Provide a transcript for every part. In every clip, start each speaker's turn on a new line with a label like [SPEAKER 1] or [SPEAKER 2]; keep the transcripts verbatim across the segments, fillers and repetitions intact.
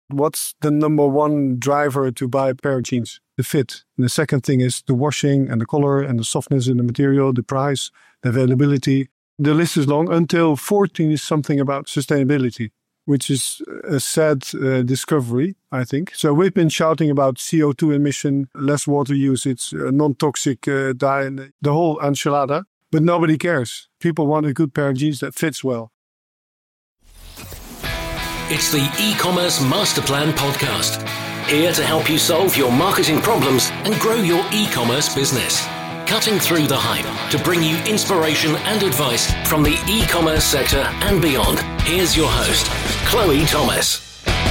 [SPEAKER 1] what's the number one driver to buy a pair of jeans? The fit. And the second thing is the washing and the color and the softness in the material, the price, the availability. The list is long until fourteen is something about sustainability, which is a sad uh, discovery, I think. So we've been shouting about C O two emission, less water usage, uh, non-toxic uh, dye, the whole enchilada. But nobody cares. People want a good pair of jeans that fits well.
[SPEAKER 2] It's the E-Commerce Master Plan Podcast. Here to help you solve your marketing problems and grow your e-commerce business. Cutting through the hype to bring you inspiration and advice from the e-commerce sector and beyond. Here's your host, Chloe Thomas.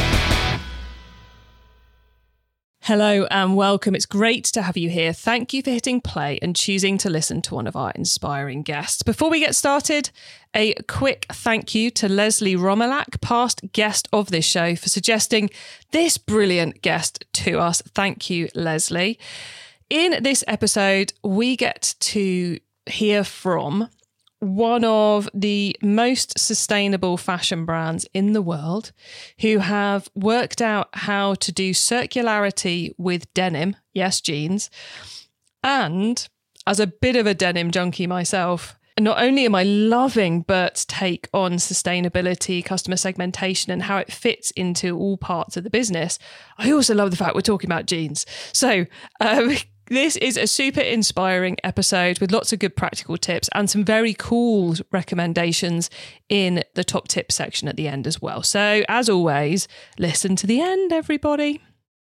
[SPEAKER 3] Hello and welcome. It's great to have you here. Thank you for hitting play and choosing to listen to one of our inspiring guests. Before we get started, a quick thank you to Leslie Romelak, past guest of this show, for suggesting this brilliant guest to us. Thank you, Leslie. In this episode, we get to hear from one of the most sustainable fashion brands in the world who have worked out how to do circularity with denim, yes, jeans. And as a bit of a denim junkie myself, not only am I loving Bert's take on sustainability, customer segmentation, and how it fits into all parts of the business, I also love the fact we're talking about jeans. So, um, this is a super inspiring episode with lots of good practical tips and some very cool recommendations in the top tip section at the end as well. So, as always, listen to the end, everybody.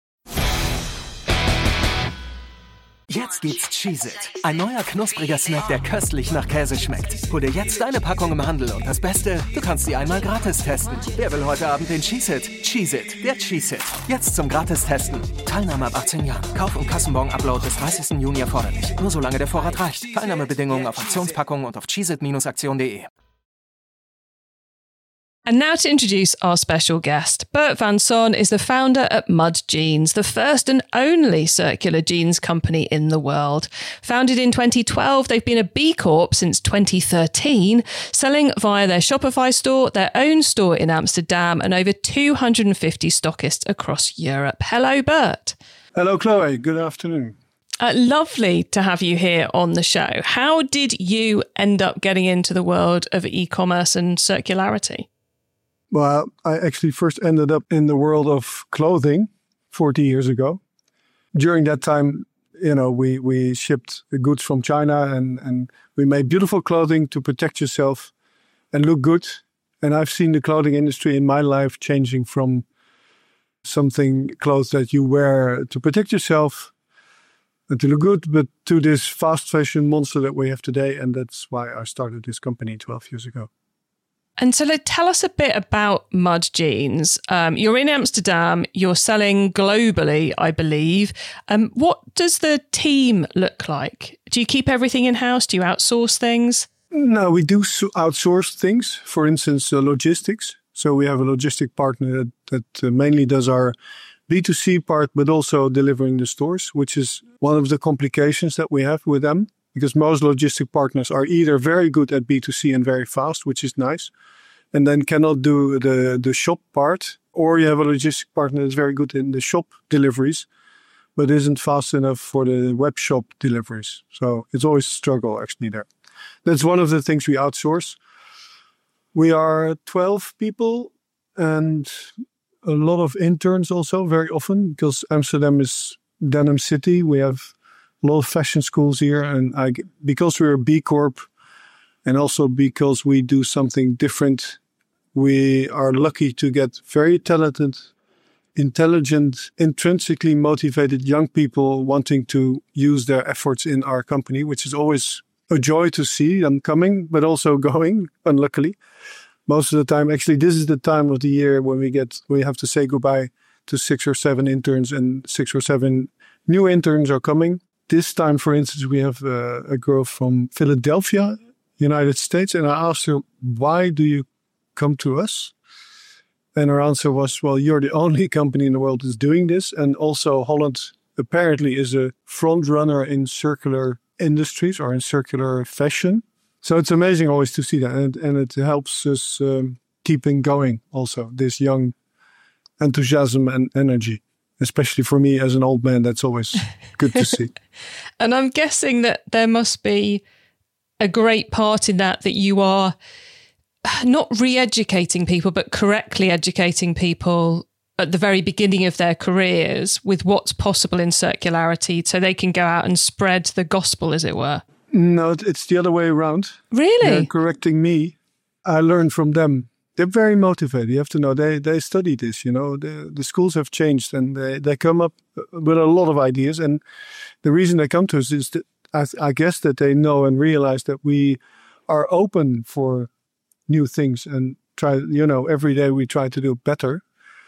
[SPEAKER 4] Jetzt gibt's Cheez-It, ein neuer knuspriger Snack, der köstlich nach Käse schmeckt. Hol dir jetzt deine Packung im Handel und das Beste, du kannst sie einmal gratis testen. Wer will heute Abend den Cheez-It? Cheez-It, der Cheez-It. Jetzt zum Gratis-Testen. Teilnahme ab achtzehn Jahren. Kauf- und Kassenbon-Upload bis dreißigsten Juni erforderlich. Nur solange der Vorrat reicht. Teilnahmebedingungen auf Aktionspackungen und auf cheezit Bindestrich aktion punkt de.
[SPEAKER 3] And now to introduce our special guest. Bert van Son is the founder at Mud Jeans, the first and only circular jeans company in the world. Founded in twenty twelve, they've been a B Corp since twenty thirteen, selling via their Shopify store, their own store in Amsterdam, and over two hundred fifty stockists across Europe. Hello, Bert.
[SPEAKER 1] Hello, Chloe. Good afternoon.
[SPEAKER 3] Uh, lovely to have you here on the show. How did you end up getting into the world of e-commerce and circularity?
[SPEAKER 1] Well, I actually first ended up in the world of clothing forty years ago. During that time, you know, we, we shipped the goods from China and, and we made beautiful clothing to protect yourself and look good. And I've seen the clothing industry in my life changing from something, clothes that you wear to protect yourself and to look good, but to this fast fashion monster that we have today. And that's why I started this company twelve years ago.
[SPEAKER 3] And so tell us a bit about Mud Jeans. Um, you're in Amsterdam, you're selling globally, I believe. Um, what does the team look like? Do you keep everything in-house? Do you outsource things?
[SPEAKER 1] No, we do outsource things. For instance, uh, logistics. So we have a logistic partner that, that uh, mainly does our B two C part, but also delivering the stores, which is one of the complications that we have with them. Because most logistic partners are either very good at B two C and very fast, which is nice, and then cannot do the, the shop part. Or you have a logistic partner that's very good in the shop deliveries, but isn't fast enough for the web shop deliveries. So it's always a struggle actually there. That's one of the things we outsource. We are twelve people and a lot of interns also very often, because Amsterdam is denim city. We have a lot of fashion schools here, and I, because we're a B Corp and also because we do something different, we are lucky to get very talented, intelligent, intrinsically motivated young people wanting to use their efforts in our company, which is always a joy to see them coming, but also going, unluckily. Most of the time, actually, this is the time of the year when we get, we have to say goodbye to six or seven interns, and six or seven new interns are coming. This time, for instance, we have uh, a girl from Philadelphia, United States, and I asked her, why do you come to us? And her answer was, well, you're the only company in the world that's doing this. And also Holland apparently is a front runner in circular industries or in circular fashion. So it's amazing always to see that. And, and it helps us um, keeping going also, this young enthusiasm and energy. Especially for me as an old man, that's always good to see.
[SPEAKER 3] And I'm guessing that there must be a great part in that, that you are not re-educating people, but correctly educating people at the very beginning of their careers with what's possible in circularity so they can go out and spread the gospel, as it were.
[SPEAKER 1] No, it's the other way around.
[SPEAKER 3] Really?
[SPEAKER 1] They're correcting me. I learned from them. They're very motivated. You have to know, they they study this, you know. The, the schools have changed and they, they come up with a lot of ideas. And the reason they come to us is that I, I guess that they know and realize that we are open for new things and try, you know, every day we try to do better.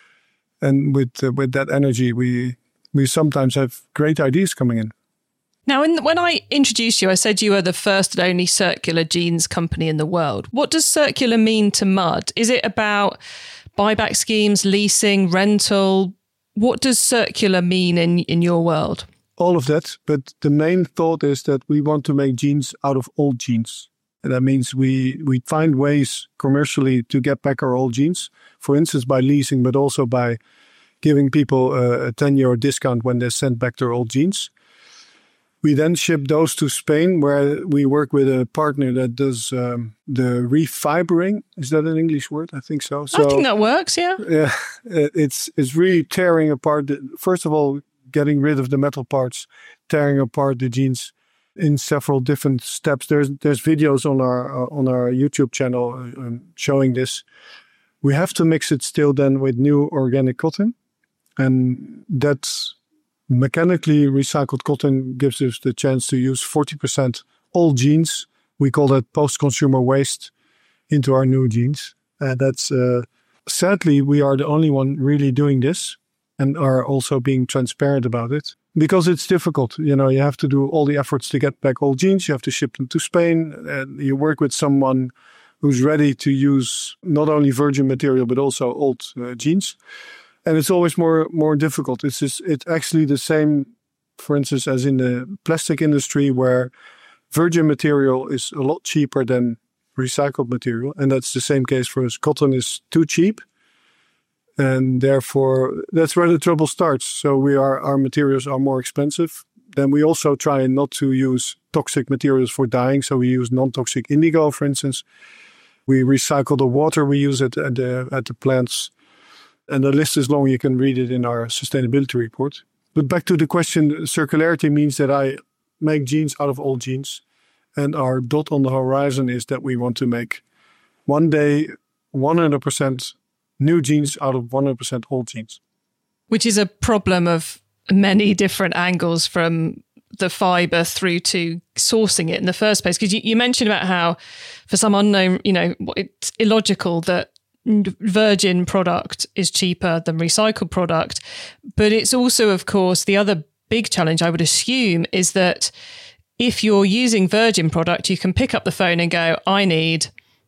[SPEAKER 1] And with uh, with that energy, we we sometimes have great ideas coming in.
[SPEAKER 3] Now, in, when I introduced you, I said you are the first and only circular jeans company in the world. What does circular mean to Mud? Is it about buyback schemes, leasing, rental? What does circular mean in, in your world?
[SPEAKER 1] All of that. But the main thought is that we want to make jeans out of old jeans. And that means we, we find ways commercially to get back our old jeans. For instance, by leasing, but also by giving people a, a ten euro discount when they send back their old jeans. We then ship those to Spain, where we work with a partner that does um, the refibering. Is that an English word? I think so. so
[SPEAKER 3] I think that works, yeah.
[SPEAKER 1] Yeah, it's it's really tearing apart. The, first of all, getting rid of the metal parts, tearing apart the jeans in several different steps. There's there's videos on our uh, on our YouTube channel uh, showing this. We have to mix it still then with new organic cotton, and that's. Mechanically recycled cotton gives us the chance to use forty percent old jeans. We call that post-consumer waste into our new jeans. And that's, uh, sadly, we are the only one really doing this and are also being transparent about it because it's difficult. You know, you have to do all the efforts to get back old jeans. You have to ship them to Spain and you work with someone who's ready to use not only virgin material, but also old uh, jeans. And it's always more more difficult. It's just, it's actually the same, for instance, as in the plastic industry, where virgin material is a lot cheaper than recycled material. And that's the same case for us. Cotton is too cheap. And therefore, that's where the trouble starts. So we are our materials are more expensive. Then we also try not to use toxic materials for dyeing. So we use non-toxic indigo, for instance. We recycle the water we use at, at, the, at the plants. And the list is long. You can read it in our sustainability report. But back to the question, circularity means that I make jeans out of old jeans. And our dot on the horizon is that we want to make one day one hundred percent new jeans out of one hundred percent old jeans.
[SPEAKER 3] Which is a problem of many different angles, from the fibre through to sourcing it in the first place. Because you, you mentioned about how for some unknown, you know, it's illogical that virgin product is cheaper than recycled product. But it's also, of course, the other big challenge I would assume is that if you're using virgin product, you can pick up the phone and go, I need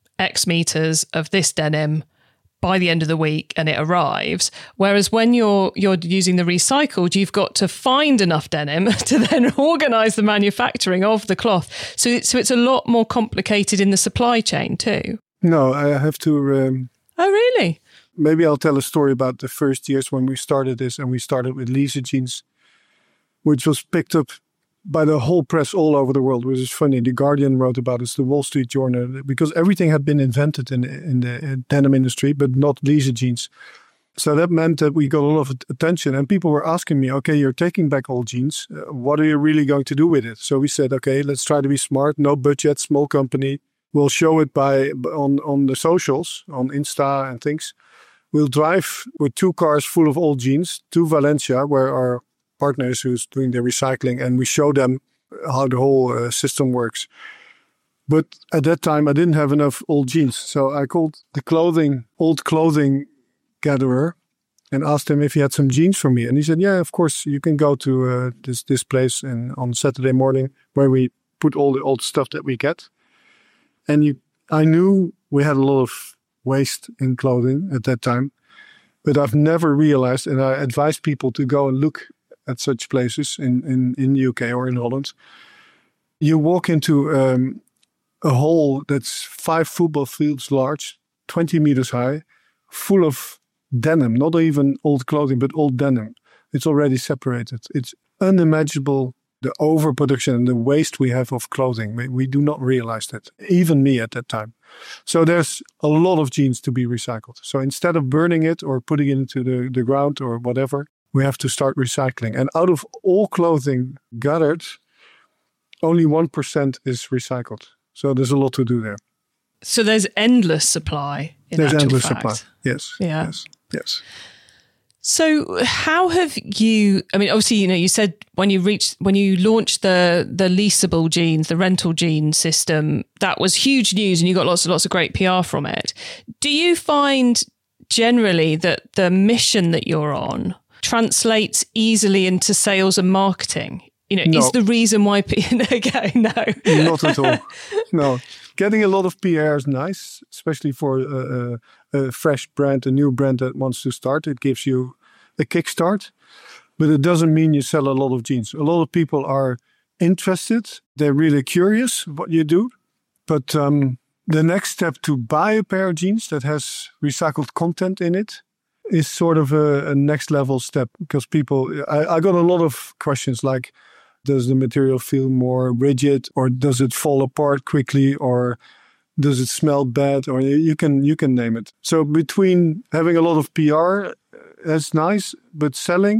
[SPEAKER 3] X meters of this denim by the end of the week, and it arrives. Whereas when you're you're using the recycled, you've got to find enough denim to then organise the manufacturing of the cloth. So it's, so it's a lot more complicated in the supply chain too.
[SPEAKER 1] No, I have to... Um...
[SPEAKER 3] Oh, really?
[SPEAKER 1] Maybe I'll tell a story about the first years when we started this, and we started with Lisa jeans, which was picked up by the whole press all over the world, which is funny. The Guardian wrote about it, the Wall Street Journal, because everything had been invented in, in the denim industry, but not Lisa jeans. So that meant that we got a lot of attention, and people were asking me, okay, you're taking back old jeans. Uh, what are you really going to do with it? So we said, okay, let's try to be smart, no budget, small company. We'll show it by on, on the socials, on Insta and things. We'll drive with two cars full of old jeans to Valencia, where our partner is who's doing the recycling, and we show them how the whole uh, system works. But at that time, I didn't have enough old jeans. So I called the clothing, old clothing gatherer and asked him if he had some jeans for me. And he said, yeah, of course, you can go to uh, this, this place in, on Saturday morning where we put all the old stuff that we get. And you, I knew we had a lot of waste in clothing at that time, but I've never realized, and I advise people to go and look at such places in, in, in the U K or in Holland. You walk into um, a hole that's five football fields large, twenty meters high, full of denim, not even old clothing, but old denim. It's already separated. It's unimaginable, the overproduction and the waste we have of clothing. We, we do not realize that, even me at that time. So there's a lot of jeans to be recycled. So instead of burning it or putting it into the, the ground or whatever, we have to start recycling. And out of all clothing gathered, only one percent is recycled. So there's a lot to do there.
[SPEAKER 3] So there's endless supply in
[SPEAKER 1] There's
[SPEAKER 3] actual
[SPEAKER 1] endless
[SPEAKER 3] fact.
[SPEAKER 1] supply. Yes.
[SPEAKER 3] Yeah.
[SPEAKER 1] Yes. Yes.
[SPEAKER 3] So how have you, I mean, obviously, you know, you said when you reached, when you launched the the leasable jeans, the rental jean system, that was huge news and you got lots and lots of great P R from it. Do you find generally that the mission that you're on translates easily into sales and marketing? You know,
[SPEAKER 1] No.
[SPEAKER 3] is the reason why, okay, no.
[SPEAKER 1] Not at all. No. Getting a lot of P R is nice, especially for a, a, a fresh brand, a new brand that wants to start. It gives you a kickstart, but it doesn't mean you sell a lot of jeans. A lot of people are interested. They're really curious what you do. But um, the next step to buy a pair of jeans that has recycled content in it is sort of a, a next level step, because people, I, I got a lot of questions like, does the material feel more rigid, or does it fall apart quickly, or does it smell bad, or you can you can name it. So between having a lot of P R, that's nice, but selling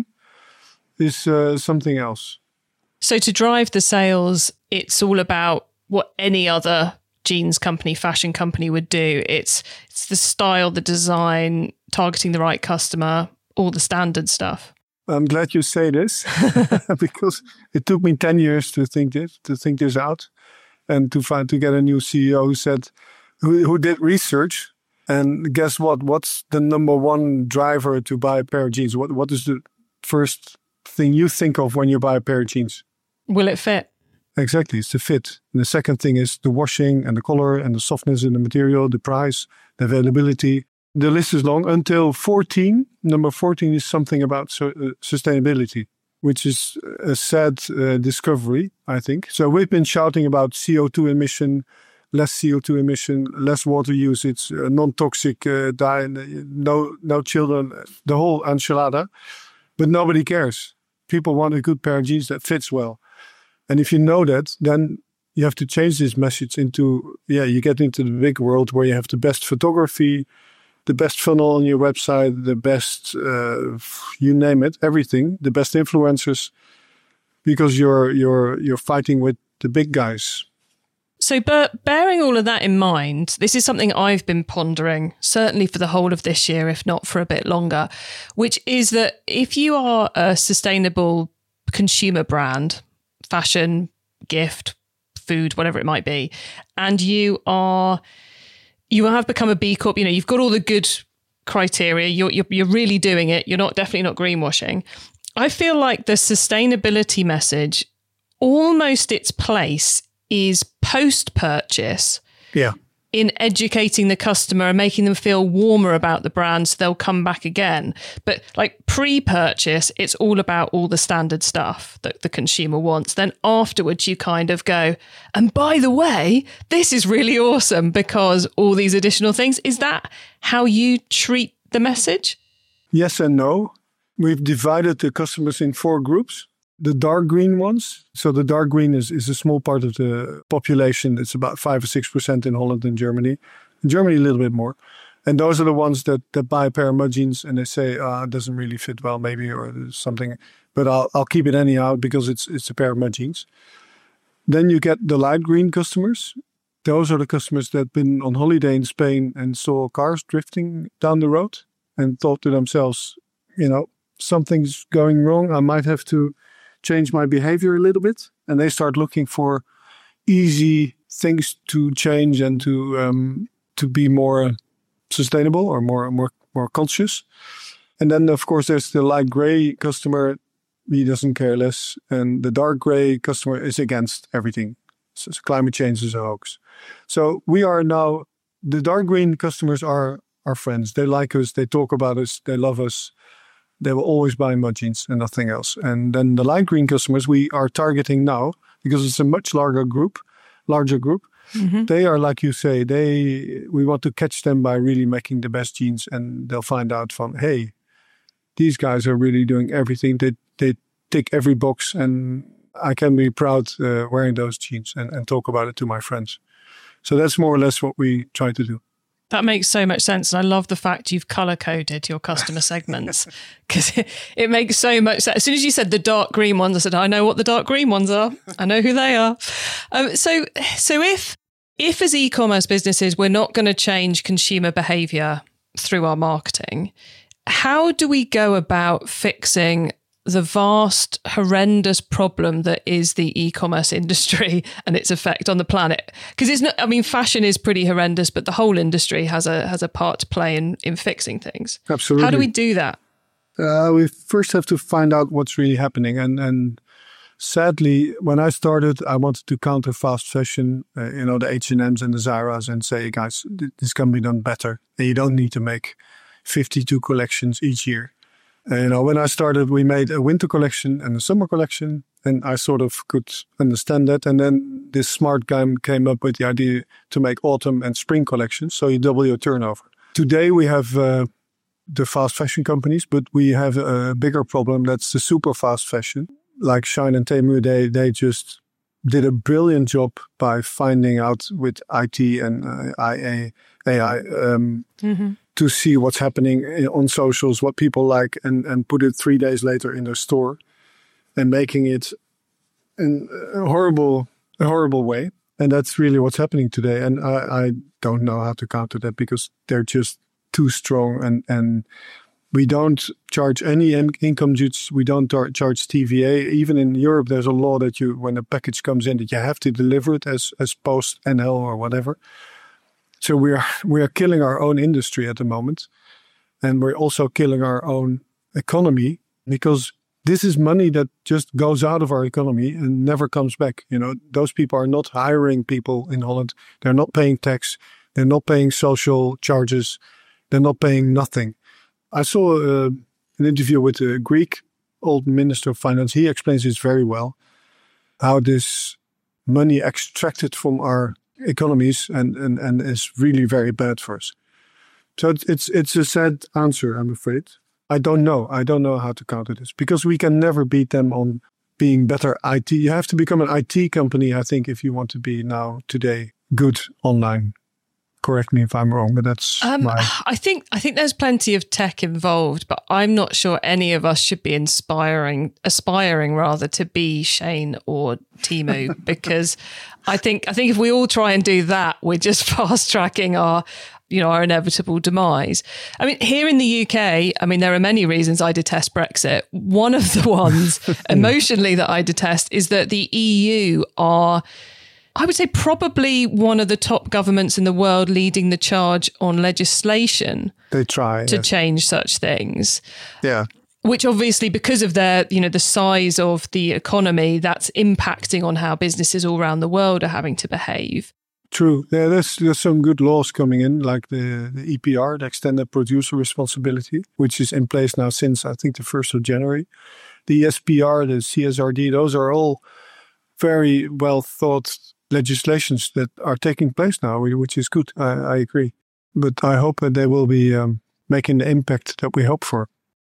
[SPEAKER 1] is uh, something else.
[SPEAKER 3] So to drive the sales, it's all about what any other jeans company, fashion company would do. It's it's the style, the design, targeting the right customer, all the standard stuff.
[SPEAKER 1] I'm glad you say this because it took me ten years to think this, to think this out, and to find to get a new C E O who said, who, who did research, and guess what? What's the number one driver to buy a pair of jeans? What What is the first thing you think of when you buy a pair of jeans?
[SPEAKER 3] Will it fit?
[SPEAKER 1] Exactly, it's the fit. And the second thing is the washing and the color and the softness in the material, the price, the availability. The list is long until fourteen. Number fourteen is something about su- uh, sustainability, which is a sad uh, discovery, I think. So we've been shouting about C O two emission, less C O two emission, less water usage, uh, non-toxic uh, dye, no, no children, the whole enchilada. But nobody cares. People want a good pair of jeans that fits well. And if you know that, then you have to change this message into, yeah, you get into the big world where you have the best photography, the best funnel on your website, the best, uh, you name it, everything, the best influencers, because you're you're you're fighting with the big guys.
[SPEAKER 3] So, but bearing all of that in mind, this is something I've been pondering, certainly for the whole of this year, if not for a bit longer, which is that if you are a sustainable consumer brand, fashion, gift, food, whatever it might be, and you are... you have become a B Corp, you know, you've got all the good criteria, you're, you're, you're really doing it, you're not definitely not greenwashing. I feel like the sustainability message, almost its place is post-purchase.
[SPEAKER 1] Yeah.
[SPEAKER 3] In educating the customer and making them feel warmer about the brand so they'll come back again. But like pre-purchase, it's all about all the standard stuff that the consumer wants. Then afterwards, you kind of go, and by the way, this is really awesome because all these additional things. Is that how you treat the message?
[SPEAKER 1] Yes and no. We've divided the customers in four groups. The dark green ones. So the dark green is, is a small part of the population. It's about five or six percent in Holland and Germany. In Germany, a little bit more. And those are the ones that, that buy a pair of mud jeans and they say, ah, it doesn't really fit well, maybe, or something. But I'll I'll keep it anyhow because it's it's a pair of mud jeans. Then you get the light green customers. Those are the customers that have been on holiday in Spain and saw cars drifting down the road and thought to themselves, you know, something's going wrong. I might have to change my behavior a little bit. And they start looking for easy things to change and to um, to be more sustainable or more more more conscious. And then, of course, there's the light gray customer. He doesn't care less. And the dark gray customer is against everything. So climate change is a hoax. So we are now, the dark green customers are our friends. They like us. They talk about us. They love us. They will always buy mud jeans and nothing else. And then the light green customers we are targeting now, because it's a much larger group, larger group. Mm-hmm. They are, like you say, they we want to catch them by really making the best jeans, and they'll find out from, hey, these guys are really doing everything. They they tick every box, and I can be proud uh, wearing those jeans and, and talk about it to my friends. So that's more or less what we try to do.
[SPEAKER 3] That makes so much sense. And I love the fact you've color-coded your customer segments, because it, it makes so much sense. As soon as you said the dark green ones, I said, I know what the dark green ones are. I know who they are. Um, so so if, if as e-commerce businesses, we're not going to change consumer behavior through our marketing, how do we go about fixing the vast, horrendous problem that is the e-commerce industry and its effect on the planet? Because it's not, I mean, fashion is pretty horrendous, but the whole industry has a has a part to play in, in fixing things.
[SPEAKER 1] Absolutely.
[SPEAKER 3] How do we do that?
[SPEAKER 1] Uh, we first have to find out what's really happening. And, and sadly, when I started, I wanted to counter fast fashion, uh, you know, the H and M's and the Zara's, and say, guys, this can be done better. And you don't need to make fifty-two collections each year. Uh, you know, when I started, we made a winter collection and a summer collection, and I sort of could understand that. And then this smart guy came up with the idea to make autumn and spring collections, so you double your turnover. Today we have uh, the fast fashion companies, but we have a bigger problem. That's the super fast fashion. Like Shine and Temu, they, they just did a brilliant job by finding out with I T and uh, A I um, mm-hmm. to see what's happening on socials, what people like, and, and put it three days later in their store, and making it in a horrible, a horrible way. And that's really what's happening today. And I, I don't know how to counter that, because they're just too strong. And, and we don't charge any income duties. We don't tar- charge T V A. Even in Europe, there's a law that you, when a package comes in, that you have to deliver it as, as post N L or whatever. So we are we are killing our own industry at the moment, and we're also killing our own economy, because this is money that just goes out of our economy and never comes back. You know, those people are not hiring people in Holland. They're not paying tax. They're not paying social charges. They're not paying nothing. I saw uh, an interview with a Greek old minister of finance. He explains this very well, how this money extracted from our economies and, and, and is really very bad for us. So it's, it's it's a sad answer, I'm afraid. I don't know. I don't know how to counter this, because we can never beat them on being better I T. You have to become an I T company, I think, if you want to be now today good online. Correct me if I'm wrong, but that's
[SPEAKER 3] um,
[SPEAKER 1] my...
[SPEAKER 3] I think I think there's plenty of tech involved, but I'm not sure any of us should be inspiring, aspiring rather, to be Shane or Temu, because I think I think if we all try and do that, we're just fast tracking our, you know, our inevitable demise. I mean, here in the U K, I mean, there are many reasons I detest Brexit. One of the ones emotionally that I detest is that the E U are, I would say, probably one of the top governments in the world leading the charge on legislation.
[SPEAKER 1] They try
[SPEAKER 3] to
[SPEAKER 1] yes.
[SPEAKER 3] change such things.
[SPEAKER 1] Yeah.
[SPEAKER 3] Which obviously, because of their, you know, the size of the economy, that's impacting on how businesses all around the world are having to behave.
[SPEAKER 1] True. Yeah, there's, there's some good laws coming in, like the, the E P R, the Extended Producer Responsibility, which is in place now since, I think, the first of January. The E S P R, the C S R D, those are all very well thought legislations that are taking place now, which is good. I, I agree. But I hope that they will be um, making the impact that we hope for.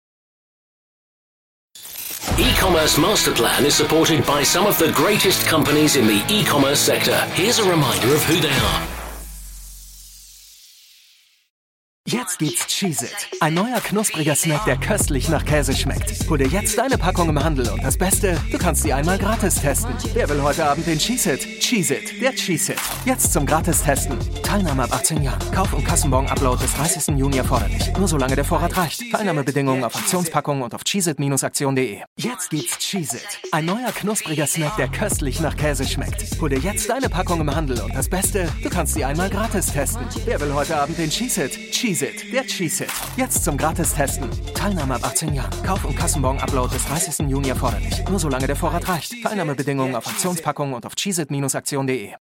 [SPEAKER 2] E-commerce Master Plan is supported by some of the greatest companies in the e-commerce sector. Here's a reminder of who they are.
[SPEAKER 4] Jetzt gibt's Cheez-It, ein neuer knuspriger Snack, der köstlich nach Käse schmeckt. Hol dir jetzt deine Packung im Handel und das Beste, du kannst sie einmal gratis testen. Wer will heute Abend den Cheez-It? Cheez-It, der Cheez-It. Jetzt zum Gratis-Testen. Teilnahme ab achtzehn Jahren. Kauf- und Kassenbon-Upload bis dreißigsten Juni erforderlich. Nur solange der Vorrat reicht. Teilnahmebedingungen auf Aktionspackungen und auf cheezit Bindestrich aktion punkt de. Jetzt gibt's Cheez-It, ein neuer knuspriger Snack, der köstlich nach Käse schmeckt. Hol dir jetzt deine Packung im Handel und das Beste, du kannst sie einmal gratis testen. Wer will heute Abend den Cheez-It? Cheez-It, der Cheez-It. Jetzt zum Gratis-Testen. Teilnahme ab achtzehn Jahren. Kauf- und Kassenbon-Upload bis dreißigsten Juni erforderlich. Nur solange der Vorrat reicht. Teilnahmebedingungen auf Aktionspackungen und auf cheezit Bindestrich aktion punkt de.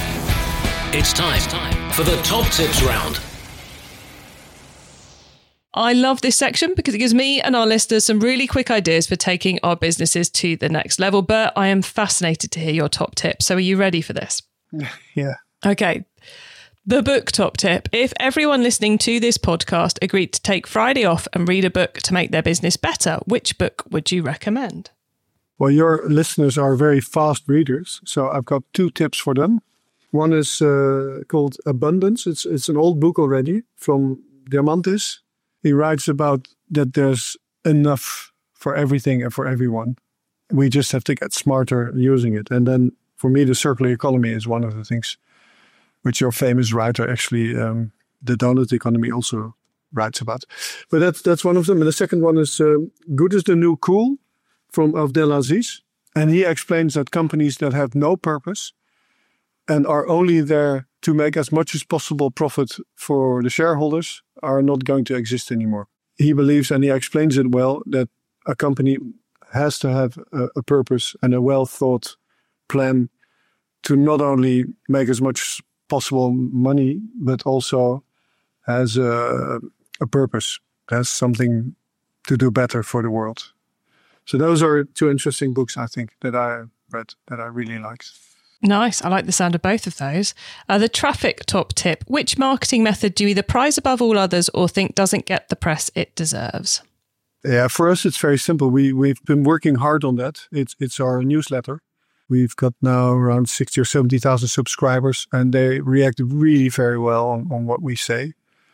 [SPEAKER 2] It's time for the Top Tips Round.
[SPEAKER 3] I love this section because it gives me and our listeners some really quick ideas for taking our businesses to the next level. Bert, I am fascinated to hear your top tip. So are you ready for this?
[SPEAKER 1] Yeah.
[SPEAKER 3] Okay. The book top tip. If everyone listening to this podcast agreed to take Friday off and read a book to make their business better, which book would you recommend?
[SPEAKER 1] Well, your listeners are very fast readers, so I've got two tips for them. One is uh, called Abundance. It's it's an old book already from Diamantis. He writes about that there's enough for everything and for everyone. We just have to get smarter using it. And then for me, the circular economy is one of the things which your famous writer, actually, um, the donut economy, also writes about. But that's that's one of them. And the second one is uh, Good is the New Cool from Abdelaziz. And he explains that companies that have no purpose and are only there to make as much as possible profit for the shareholders are not going to exist anymore. He believes, and he explains it well, that a company has to have a, a purpose and a well-thought plan to not only make as much as possible money, but also has a, a purpose, has something to do better for the world. So those are two interesting books, I think, that I read that I really liked.
[SPEAKER 3] Nice. I like the sound of both of those. Uh, the traffic top tip. Which marketing method do you either prize above all others or think doesn't get the press it deserves?
[SPEAKER 1] Yeah, for us, it's very simple. We, we've been working hard on that. It's, it's our newsletter. We've got now around sixty or seventy thousand subscribers, and they react really very well on, on what we say.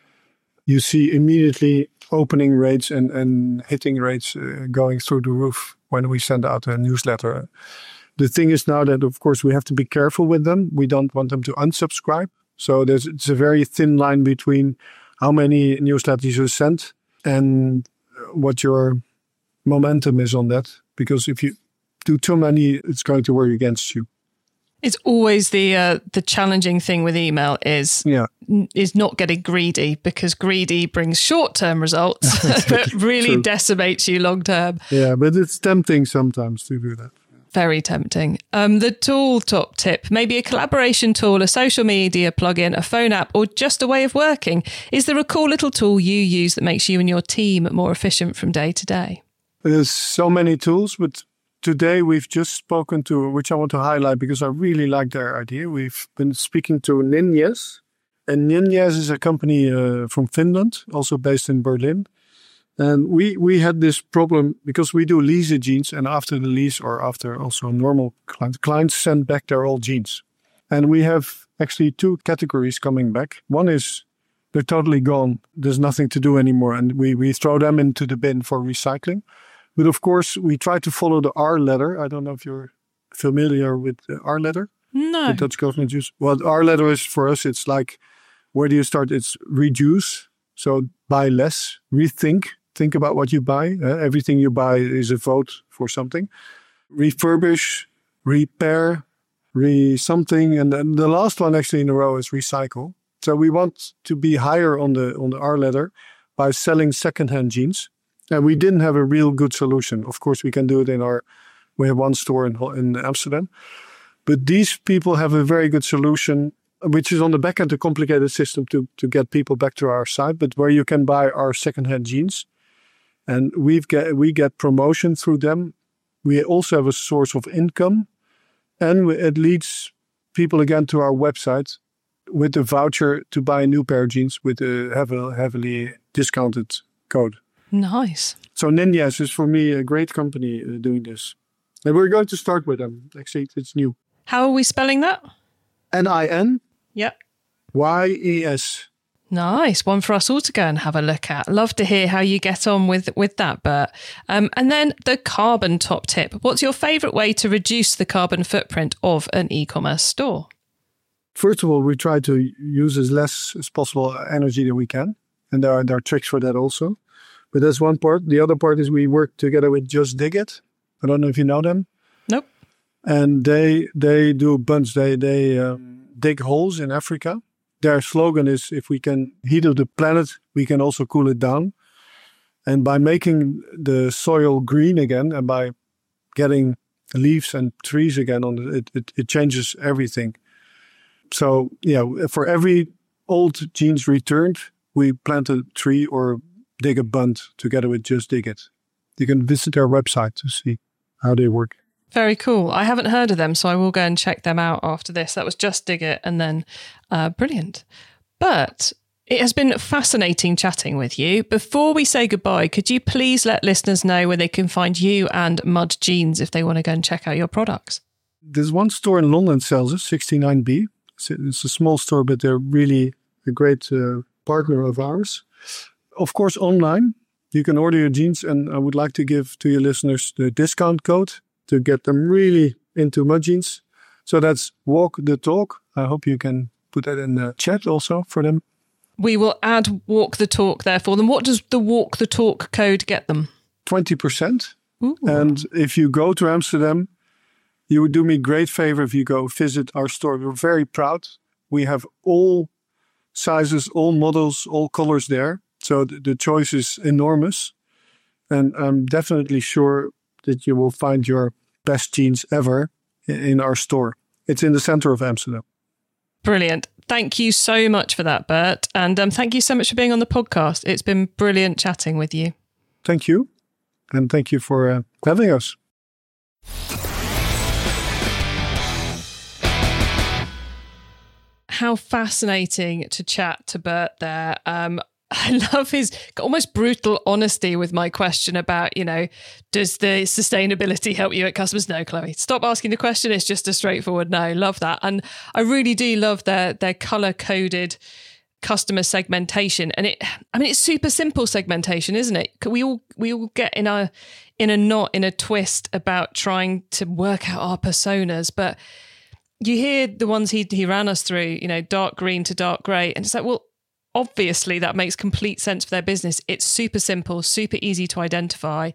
[SPEAKER 1] You see immediately opening rates and, and hitting rates uh, going through the roof when we send out a newsletter. The thing is now that, of course, we have to be careful with them. We don't want them to unsubscribe. So there's it's a very thin line between how many newsletters you send and what your momentum is on that. Because if you do too many, it's going to work against you.
[SPEAKER 3] It's always the uh, the challenging thing with email is yeah. is not getting greedy, because greedy brings short-term results, but really True. decimates you long-term.
[SPEAKER 1] Yeah, but it's tempting sometimes to do that.
[SPEAKER 3] Very tempting. Um, the tool top tip, maybe a collaboration tool, a social media plugin, a phone app, or just a way of working. Is there a cool little tool you use that makes you and your team more efficient from day to day?
[SPEAKER 1] There's so many tools, but today we've just spoken to, which I want to highlight because I really like their idea. We've been speaking to Ninjas. And Ninjas is a company uh, from Finland, also based in Berlin. And we, we had this problem because we do lease jeans, and after the lease or after also normal clients, clients send back their old jeans. And we have actually two categories coming back. One is they're totally gone. There's nothing to do anymore. And we, we throw them into the bin for recycling. But of course, we try to follow the R letter. I don't know if you're familiar with the R letter.
[SPEAKER 3] No.
[SPEAKER 1] The Dutch government use. Well, the R letter is for us, it's like, where do you start? It's reduce. So buy less, rethink. Think about what you buy. Uh, everything you buy is a vote for something. Refurbish, repair, re something. And then the last one actually in a row is recycle. So we want to be higher on the on the R ladder by selling secondhand jeans. And we didn't have a real good solution. Of course, we can do it in our, we have one store in, in Amsterdam. But these people have a very good solution, which is on the back end a complicated system to, to get people back to our site, but where you can buy our secondhand jeans. And we've get, we get promotion through them. We also have a source of income. And it leads people again to our website with a voucher to buy a new pair of jeans with a heavily, heavily discounted code.
[SPEAKER 3] Nice.
[SPEAKER 1] So Ninjas is for me a great company uh, doing this. And we're going to start with them. Actually, it's new.
[SPEAKER 3] How are we spelling that?
[SPEAKER 1] N I N.
[SPEAKER 3] Yep.
[SPEAKER 1] Y E S.
[SPEAKER 3] Nice. One for us all to go and have a look at. Love to hear how you get on with, with that, Bert. Um, and then the carbon top tip. What's your favourite way to reduce the carbon footprint of an e-commerce store?
[SPEAKER 1] First of all, we try to use as less as possible energy that we can. And there are, there are tricks for that also. But that's one part. The other part is we work together with Just Dig It. I don't know if you know them.
[SPEAKER 3] Nope.
[SPEAKER 1] And they they do bunch. They, they um, dig holes in Africa. Their slogan is, if we can heat up the planet, we can also cool it down. And by making the soil green again and by getting leaves and trees again, on it, it, it changes everything. So, yeah, for every old jeans returned, we plant a tree or Dig a Bund together with Just Dig It. You can visit their website to see how they work.
[SPEAKER 3] Very cool. I haven't heard of them, so I will go and check them out after this. That was Just Dig It, and then uh, brilliant. But it has been fascinating chatting with you. Before we say goodbye, could you please let listeners know where they can find you and Mud Jeans if they want to go and check out your products?
[SPEAKER 1] There's one store in London sells it, sixty-nine B. It's a, it's a small store, but they're really a great uh, partner of ours. Of course, online, you can order your jeans, and I would like to give to your listeners the discount code to get them really into Mud Jeans. So that's Walk the Talk. I hope you can put that in the chat also for them.
[SPEAKER 3] We will add Walk the Talk there for them. What does the Walk the Talk code get them?
[SPEAKER 1] twenty percent.
[SPEAKER 3] Ooh.
[SPEAKER 1] And if you go to Amsterdam, you would do me a great favor if you go visit our store. We're very proud. We have all sizes, all models, all colors there. So the, the choice is enormous. And I'm definitely sure that you will find your best jeans ever in our store. It's in the center of Amsterdam.
[SPEAKER 3] Brilliant. Thank you so much for that, Bert. And um, thank you so much for being on the podcast. It's been brilliant chatting with you.
[SPEAKER 1] Thank you. And thank you for uh, having us.
[SPEAKER 3] How fascinating to chat to Bert there. Um, I love his almost brutal honesty with my question about, you know, does the sustainability help you at customers? No, Chloe, stop asking the question. It's just a straightforward no. Love that. And I really do love their their color-coded customer segmentation. And it, I mean, it's super simple segmentation, isn't it? We all we all get in a in a knot, in a twist about trying to work out our personas, but you hear the ones he he ran us through, you know, dark green to dark grey, and it's like, well, obviously that makes complete sense for their business. It's super simple, super easy to identify,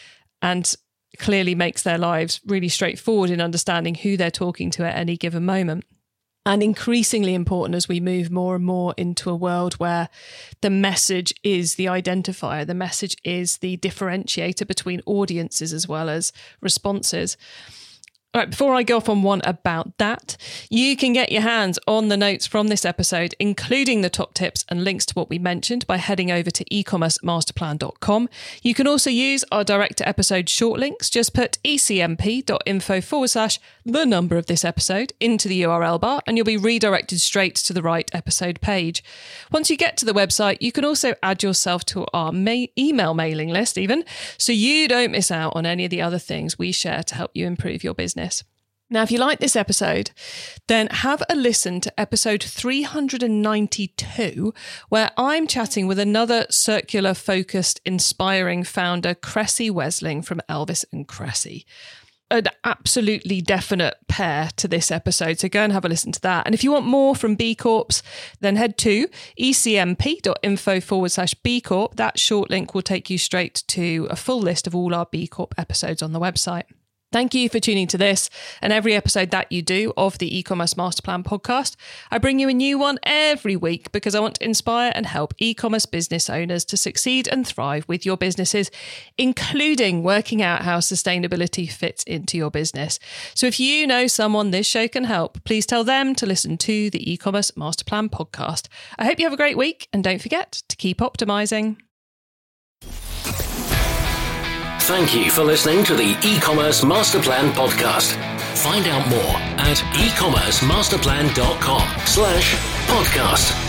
[SPEAKER 3] and clearly makes their lives really straightforward in understanding who they're talking to at any given moment. And increasingly important as we move more and more into a world where the message is the identifier, the message is the differentiator between audiences as well as responses. All right, before I go off on one about that, you can get your hands on the notes from this episode, including the top tips and links to what we mentioned, by heading over to e commerce master plan dot com. You can also use our direct to episode short links. Just put ecmp.info forward slash the number of this episode into the U R L bar, and you'll be redirected straight to the right episode page. Once you get to the website, you can also add yourself to our ma- email mailing list even, so you don't miss out on any of the other things we share to help you improve your business. Now, if you like this episode, then have a listen to episode three hundred ninety-two, where I'm chatting with another circular-focused, inspiring founder, Cressy Wesling from Elvis and Cressy. An absolutely definite pair to this episode, so go and have a listen to that. And if you want more from B Corps, then head to ecmp.info forward slash B Corp. That short link will take you straight to a full list of all our B Corp episodes on the website. Thank you for tuning to this and every episode that you do of the E-commerce Master Plan podcast. I bring you a new one every week because I want to inspire and help e-commerce business owners to succeed and thrive with your businesses, including working out how sustainability fits into your business. So if you know someone this show can help, please tell them to listen to the E-commerce Master Plan podcast. I hope you have a great week, and don't forget to keep optimizing.
[SPEAKER 2] Thank you for listening to the E-commerce Master Plan podcast. Find out more at e commerce master plan dot com slash podcast.